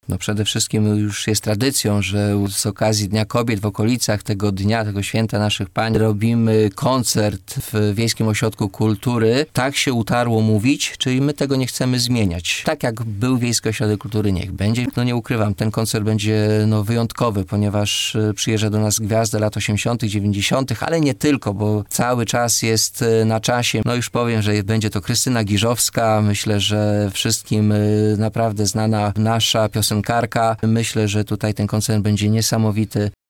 No przede wszystkim już jest tradycją, że z okazji Dnia Kobiet w okolicach tego dnia, tego święta naszych pań robimy koncert w Wiejskim Ośrodku Kultury. Tak się utarło mówić, czyli my tego nie chcemy zmieniać. Tak jak był Wiejski Ośrodek Kultury, niech będzie. No nie ukrywam, ten koncert będzie wyjątkowy, ponieważ przyjeżdża do nas gwiazda lat 80., 90., ale nie tylko, bo cały czas jest na czasie. No już powiem, że będzie to Krystyna Giżowska. Myślę, że wszystkim naprawdę znana nasza piosenkarka. Myślę, że tutaj ten koncert będzie niesamowity.